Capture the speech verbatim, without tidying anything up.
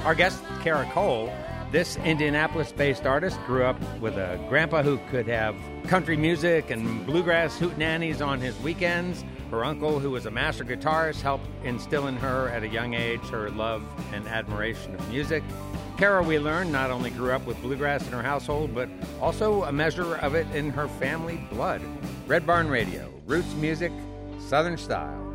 Our guest, Kara Cole, this Indianapolis-based artist grew up with a grandpa who could have country music and bluegrass hootenannies on his weekends. Her uncle, who was a master guitarist, helped instill in her at a young age her love and admiration of music. Kara, we learned, not only grew up with bluegrass in her household, but also a measure of it in her family blood. Red Barn Radio, roots music, Southern style.